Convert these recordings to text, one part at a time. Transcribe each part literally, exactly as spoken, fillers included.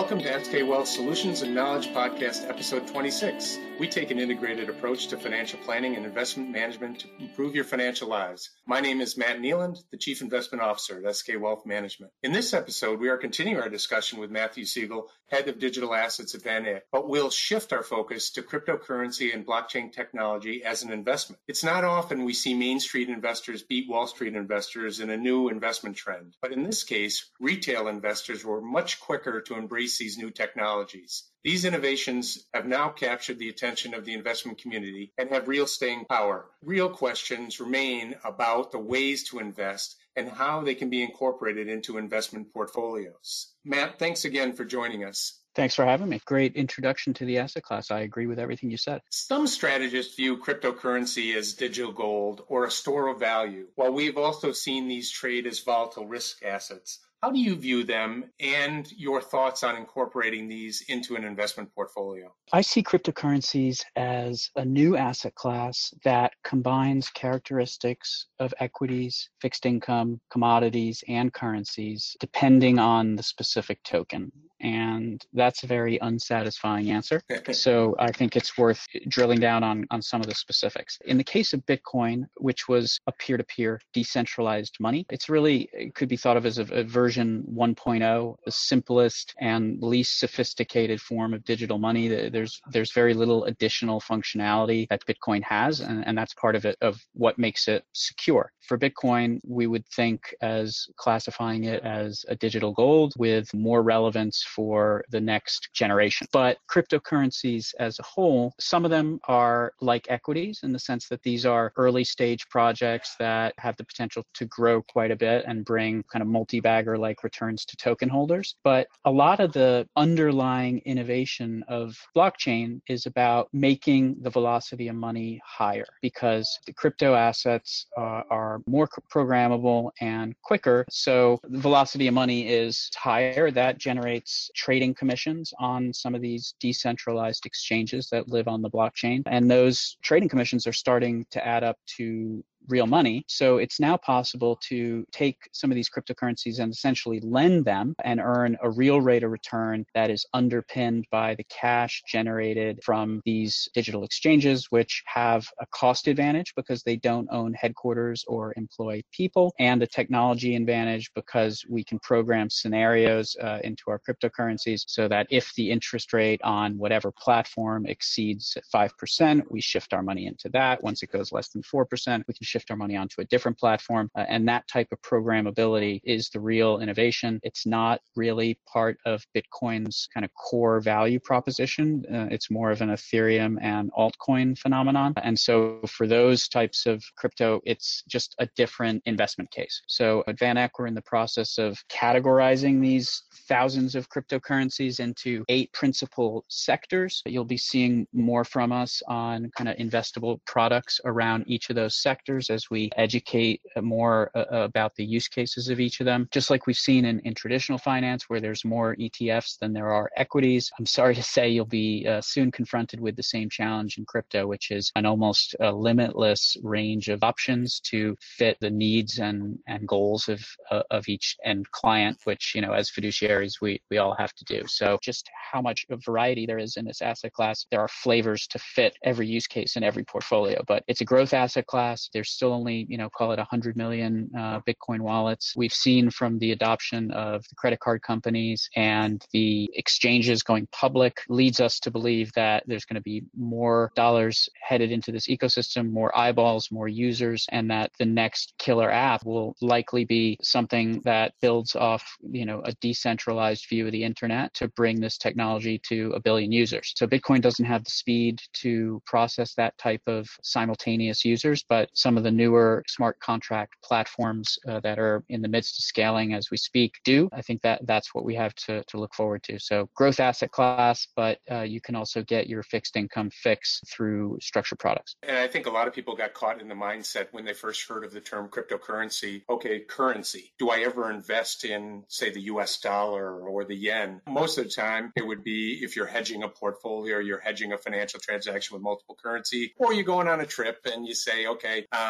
Welcome to S K Wealth Solutions and Knowledge Podcast, episode twenty-six. We take an integrated approach to financial planning and investment management to improve your financial lives. My name is Matt Nealand, the Chief Investment Officer at S K Wealth Management. In this episode, we are continuing our discussion with Matthew Siegel, Head of Digital Assets at VanEck, but we'll shift our focus to cryptocurrency and blockchain technology as an investment. It's not often we see Main Street investors beat Wall Street investors in a new investment trend, but in this case, retail investors were much quicker to embrace these new technologies. These innovations have now captured the attention of the investment community and have real staying power. Real questions remain about the ways to invest and how they can be incorporated into investment portfolios. Matt, thanks again for joining us. Thanks for having me. Great introduction to the asset class. I agree with everything you said. Some strategists view cryptocurrency as digital gold or a store of value, while we've also seen these trade as volatile risk assets. How do you view them and your thoughts on incorporating these into an investment portfolio? I see cryptocurrencies as a new asset class that combines characteristics of equities, fixed income, commodities, and currencies, depending on the specific token. And that's a very unsatisfying answer. So I think it's worth drilling down on, on some of the specifics. In the case of Bitcoin, which was a peer-to-peer decentralized money, it's really, it could be thought of as a, a version one point oh, the simplest and least sophisticated form of digital money. There's there's very little additional functionality that Bitcoin has, and, and that's part of it, of what makes it secure. For Bitcoin, we would think as classifying it as a digital gold with more relevance for the next generation. But cryptocurrencies as a whole, some of them are like equities in the sense that these are early stage projects that have the potential to grow quite a bit and bring kind of multi-bagger like returns to token holders. But a lot of the underlying innovation of blockchain is about making the velocity of money higher, because the crypto assets uh, are more programmable and quicker. So the velocity of money is higher. That generates trading commissions on some of these decentralized exchanges that live on the blockchain. And those trading commissions are starting to add up to real money. So it's now possible to take some of these cryptocurrencies and essentially lend them and earn a real rate of return that is underpinned by the cash generated from these digital exchanges, which have a cost advantage because they don't own headquarters or employ people, and a technology advantage because we can program scenarios uh, into our cryptocurrencies so that if the interest rate on whatever platform exceeds five percent, we shift our money into that. Once it goes less than four percent, we can shift our money onto a different platform. Uh, and that type of programmability is the real innovation. It's not really part of Bitcoin's kind of core value proposition. Uh, it's more of an Ethereum and altcoin phenomenon. And so for those types of crypto, it's just a different investment case. So at VanEck, we're in the process of categorizing these thousands of cryptocurrencies into eight principal sectors. You'll be seeing more from us on kind of investable products around each of those sectors as we educate more uh, about the use cases of each of them. Just like we've seen in, in traditional finance, where there's more E T Fs than there are equities, I'm sorry to say you'll be uh, soon confronted with the same challenge in crypto, which is an almost uh, limitless range of options to fit the needs and, and goals of uh, of each end client, which, you know, as fiduciaries, we, we all have to do. So just how much variety there is in this asset class, there are flavors to fit every use case in every portfolio, but it's a growth asset class. There's still only, you know, call it one hundred million uh, Bitcoin wallets. We've seen from the adoption of the credit card companies and the exchanges going public leads us to believe that there's going to be more dollars headed into this ecosystem, more eyeballs, more users, and that the next killer app will likely be something that builds off, you know, a decentralized view of the internet to bring this technology to a billion users. So Bitcoin doesn't have the speed to process that type of simultaneous users, but some of the newer smart contract platforms uh, that are in the midst of scaling as we speak do. I think that that's what we have to, to look forward to. So growth asset class, but uh, you can also get your fixed income fix through structured products. And I think a lot of people got caught in the mindset when they first heard of the term cryptocurrency. Okay, currency. Do I ever invest in, say, the U S dollar or the yen? Most of the time, it would be if you're hedging a portfolio or you're hedging a financial transaction with multiple currency, or you're going on a trip and you say, okay, um,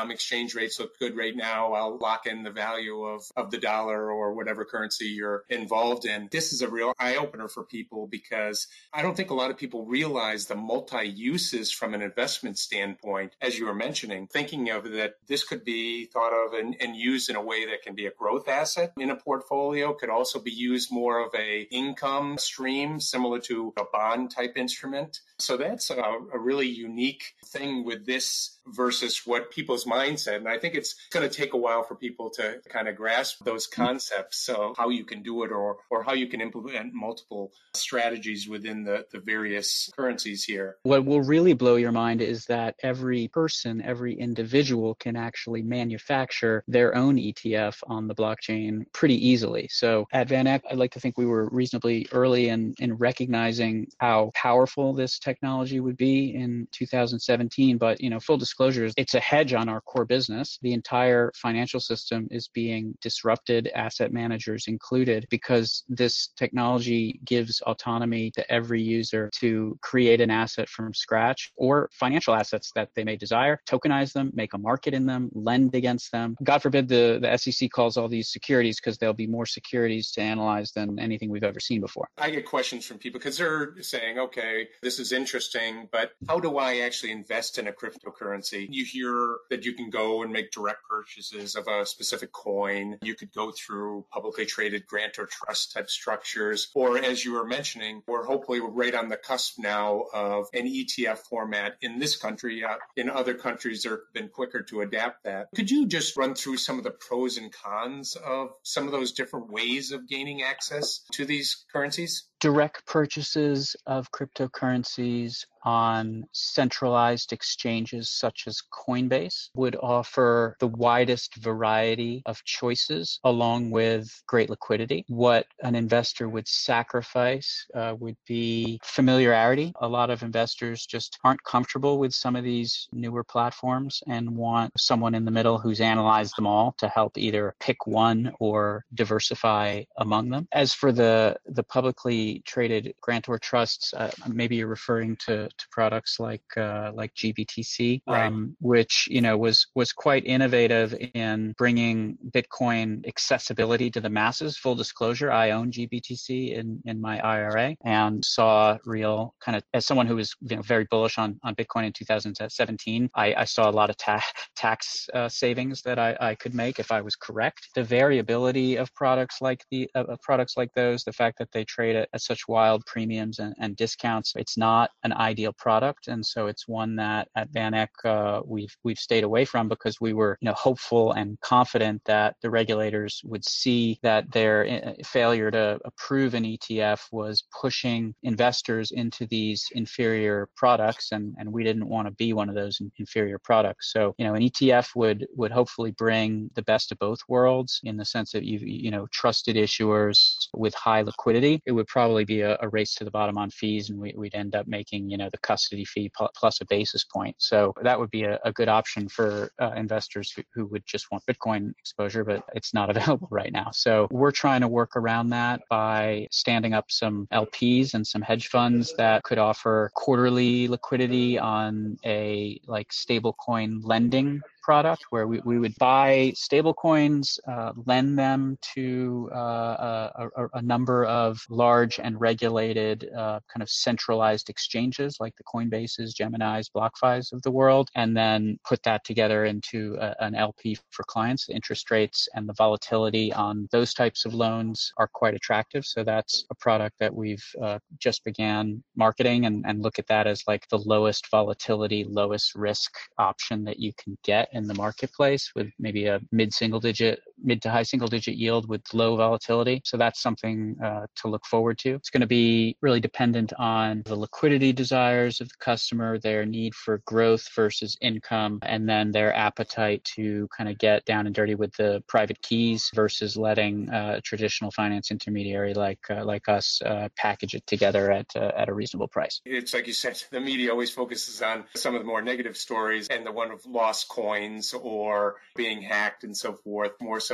Um, exchange rates look good right now. I'll lock in the value of, of the dollar or whatever currency you're involved in. This is a real eye-opener for people because I don't think a lot of people realize the multi-uses from an investment standpoint, as you were mentioning, thinking of that this could be thought of and, and used in a way that can be a growth asset in a portfolio, could also be used more of a income stream, similar to a bond type instrument. So that's a, a really unique thing with this versus what people's mindset. And I think it's going to take a while for people to kind of grasp those concepts of how you can do it or or how you can implement multiple strategies within the, the various currencies here. What will really blow your mind is that every person, every individual can actually manufacture their own E T F on the blockchain pretty easily. So at Van Eck, I'd like to think we were reasonably early in, in recognizing how powerful this technology would be in two thousand seventeen. But, you know, full disclosure, it's a hedge on our core business. The entire financial system is being disrupted, asset managers included, because this technology gives autonomy to every user to create an asset from scratch or financial assets that they may desire, tokenize them, make a market in them, lend against them. God forbid the, the S E C calls all these securities, because there'll be more securities to analyze than anything we've ever seen before. I get questions from people because they're saying, okay, this is interesting, but how do I actually invest in a cryptocurrency? You hear that you can go and make direct purchases of a specific coin. You could go through publicly traded grant or trust type structures. Or as you were mentioning, we're hopefully right on the cusp now of an E T F format in this country. Uh, in other countries, they've been quicker to adapt that. Could you just run through some of the pros and cons of some of those different ways of gaining access to these currencies? Direct purchases of cryptocurrencies on centralized exchanges such as Coinbase would offer the widest variety of choices along with great liquidity. What an investor would sacrifice uh, would be familiarity. A lot of investors just aren't comfortable with some of these newer platforms and want someone in the middle who's analyzed them all to help either pick one or diversify among them. As for the, the publicly traded grantor trusts, uh, maybe you're referring to to products like uh, like G B T C, right. um, which you know was was quite innovative in bringing Bitcoin accessibility to the masses. Full disclosure, I own G B T C in, in my I R A and saw real kind of, as someone who was you know very bullish on, on Bitcoin in two thousand seventeen, I, I saw a lot of ta- tax uh, savings that I, I could make if I was correct. The variability of products like the uh, of products like those, the fact that they trade at, at such wild premiums and, and discounts, it's not an ideal product, and so it's one that at Van Eck uh, we've we've stayed away from because we were you know hopeful and confident that the regulators would see that their uh, failure to approve an E T F was pushing investors into these inferior products, and and we didn't want to be one of those inferior products. So you know an E T F would would hopefully bring the best of both worlds in the sense that you you know trusted issuers with high liquidity. It would probably be a, a race to the bottom on fees, and we, we'd end up making you know the custody fee plus a basis point. So that would be a, a good option for uh, investors who, who would just want Bitcoin exposure, but it's not available right now. So we're trying to work around that by standing up some L Ps and some hedge funds that could offer quarterly liquidity on a like stablecoin lending product where we, we would buy stable coins, uh, lend them to uh, a, a, a number of large and regulated uh, kind of centralized exchanges like the Coinbases, Geminis, BlockFis of the world, and then put that together into a, an L P for clients. The interest rates and the volatility on those types of loans are quite attractive. So that's a product that we've uh, just began marketing and, and look at that as like the lowest volatility, lowest risk option that you can get in the marketplace with maybe a mid single digit, mid to high single digit yield with low volatility. So that's something uh, to look forward to. It's going to be really dependent on the liquidity desires of the customer, their need for growth versus income, and then their appetite to kind of get down and dirty with the private keys versus letting uh, a traditional finance intermediary like uh, like us uh, package it together at uh, at a reasonable price. It's like you said, the media always focuses on some of the more negative stories and the one of lost coins or being hacked and so forth, more so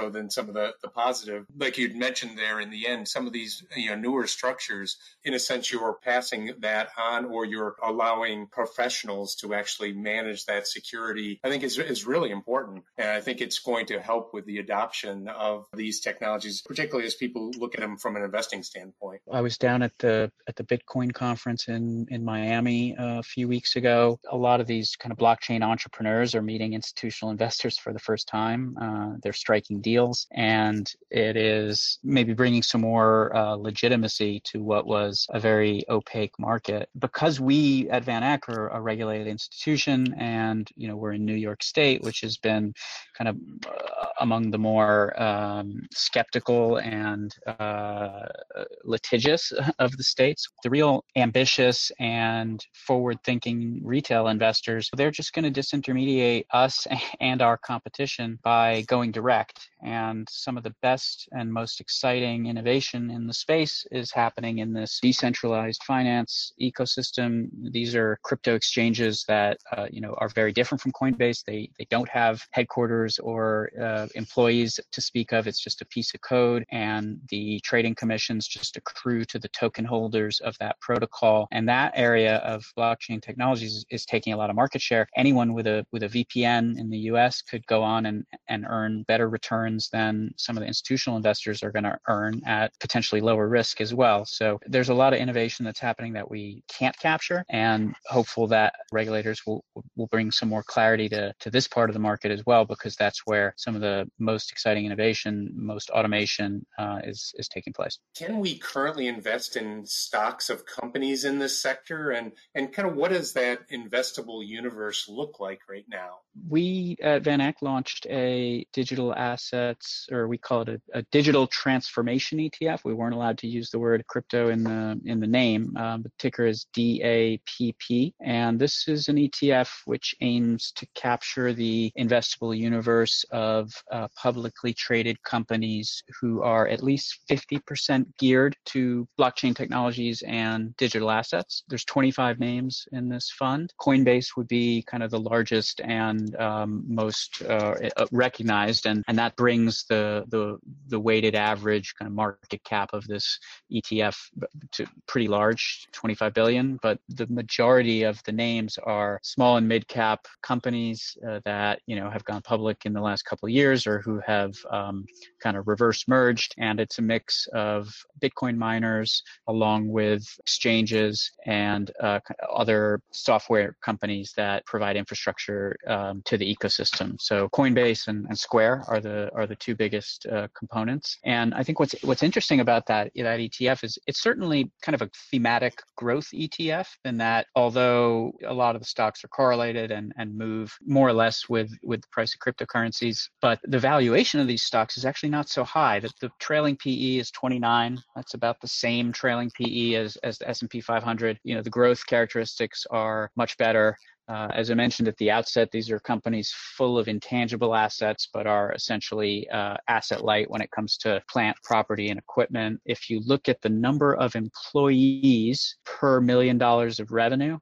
so than some of the, the positive. Like you'd mentioned there in the end, some of these you know newer structures, in a sense, you're passing that on or you're allowing professionals to actually manage that security, I think is, is really important. And I think it's going to help with the adoption of these technologies, particularly as people look at them from an investing standpoint. I was down at the at the Bitcoin conference in, in Miami uh, a few weeks ago. A lot of these kind of blockchain entrepreneurs are meeting institutional investors for the first time. Uh, they're striking deals, and it is maybe bringing some more uh, legitimacy to what was a very opaque market. Because we at Van Eck are a regulated institution, and you know we're in New York State, which has been kind of uh, among the more um, skeptical and uh, litigious of the states. The real ambitious and forward-thinking retail investors, they're just going to disintermediate us and our competition by going direct. And some of the best and most exciting innovation in the space is happening in this decentralized finance ecosystem. These are crypto exchanges that uh, you know are very different from Coinbase. They they don't have headquarters or uh, employees to speak of. It's just a piece of code, and the trading commissions just accrue to the token holders of that protocol. And that area of blockchain technologies is, is taking a lot of market share. Anyone with a with a V P N in the U S could go on and and earn better returns than some of the institutional investors are going to earn at potentially lower risk as well. So there's a lot of innovation that's happening that we can't capture, and hopeful that regulators will will bring some more clarity to, to this part of the market as well, because that's where some of the most exciting innovation, most automation uh, is, is taking place. Can we currently invest in stocks of companies in this sector? And, and kind of what does that investable universe look like right now? We at Van Eck launched a digital assets, or we call it a, a digital transformation E T F. We weren't allowed to use the word crypto in the in the name. Um, the ticker is D A P P, and this is an E T F which aims to capture the investable universe of uh, publicly traded companies who are at least fifty percent geared to blockchain technologies and digital assets. There's twenty-five names in this fund. Coinbase would be kind of the largest and Um, most uh, recognized, and, and that brings the, the the weighted average kind of market cap of this E T F to pretty large, twenty-five billion. But the majority of the names are small and mid cap companies uh, that you know have gone public in the last couple of years, or who have um, kind of reverse merged. And it's a mix of Bitcoin miners along with exchanges and uh, other software companies that provide infrastructure uh, to the ecosystem. So Coinbase and, and Square are the are the two biggest uh, components. And I think what's what's interesting about that that E T F is it's certainly kind of a thematic growth E T F, in that although a lot of the stocks are correlated and, and move more or less with, with the price of cryptocurrencies, but the valuation of these stocks is actually not so high. That the trailing P E is twenty-nine. That's about the same trailing P E as, as the S and P five hundred. You know, the growth characteristics are much better. Uh, as I mentioned at the outset, these are companies full of intangible assets, but are essentially uh, asset light when it comes to plant, property, and equipment. If you look at the number of employees per million dollars of revenue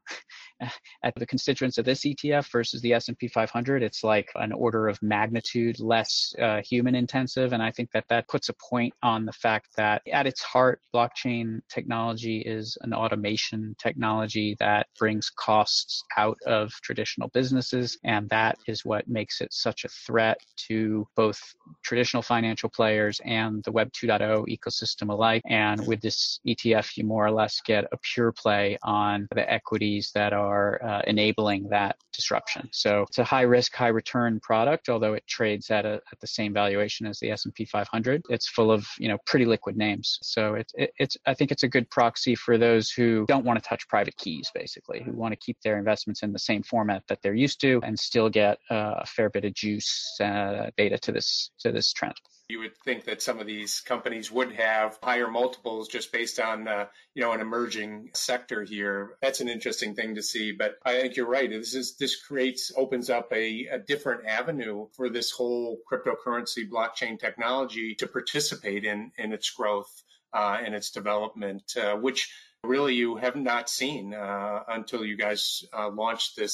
at the constituents of this E T F versus the S and P five hundred, it's like an order of magnitude less uh, human intensive. And I think that that puts a point on the fact that at its heart, blockchain technology is an automation technology that brings costs out of traditional businesses. And that is what makes it such a threat to both traditional financial players and the Web two point oh ecosystem alike. And with this E T F, you more or less get a pure play on the equities that are are uh, enabling that disruption. So it's a high risk, high return product, although it trades at a at the same valuation as the S and P five hundred. It's full of, you know, pretty liquid names. So it, it, it's I think it's a good proxy for those who don't want to touch private keys, basically, who want to keep their investments in the same format that they're used to and still get uh, a fair bit of juice uh, data to this to this trend. You would think that some of these companies would have higher multiples just based on, uh, you know, an emerging sector here. That's an interesting thing to see. But I think you're right. This is this creates, opens up a, a different avenue for this whole cryptocurrency blockchain technology to participate in, in its growth uh, and its development, uh, which really you have not seen uh, until you guys uh, launched this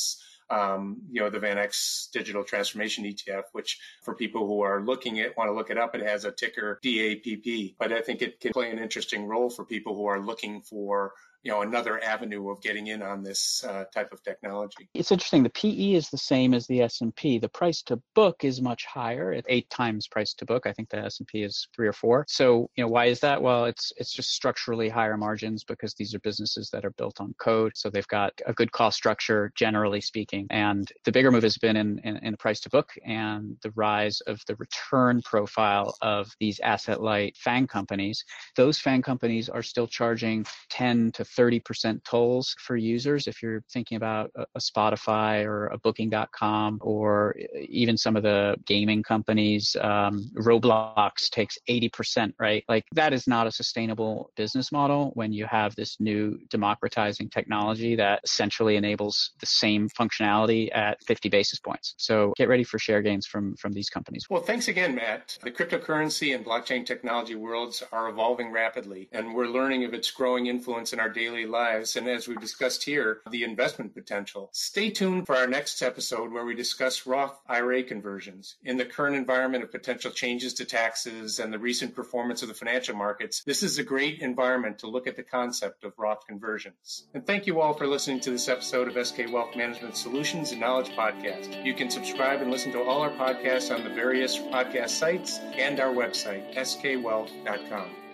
um, you know, the VanEck Digital Transformation E T F, which for people who are looking at, want to look it up, it has a ticker D A P P. But I think it can play an interesting role for people who are looking for, you know, another avenue of getting in on this uh, type of technology. It's interesting. The P E is the same as the S and P. The price to book is much higher at eight times price to book. I think the S and P is three or four. So, you know, why is that? Well, it's it's just structurally higher margins because these are businesses that are built on code. So they've got a good cost structure, generally speaking. And the bigger move has been in, in, in price to book and the rise of the return profile of these asset light FANG companies. Those FANG companies are still charging ten to thirty percent tolls for users. If you're thinking about a, a Spotify or a booking dot com or even some of the gaming companies, um, Roblox takes eighty percent, right? Like that is not a sustainable business model when you have this new democratizing technology that essentially enables the same functionality at fifty basis points. So get ready for share gains from, from these companies. Well, thanks again, Matt. The cryptocurrency and blockchain technology worlds are evolving rapidly, and we're learning of its growing influence in our daily lives. And as we discussed here, the investment potential. Stay tuned for our next episode where we discuss Roth I R A conversions. In the current environment of potential changes to taxes and the recent performance of the financial markets, this is a great environment to look at the concept of Roth conversions. And thank you all for listening to this episode of S K Wealth Management Solutions and Knowledge Podcast. You can subscribe and listen to all our podcasts on the various podcast sites and our website, S K wealth dot com.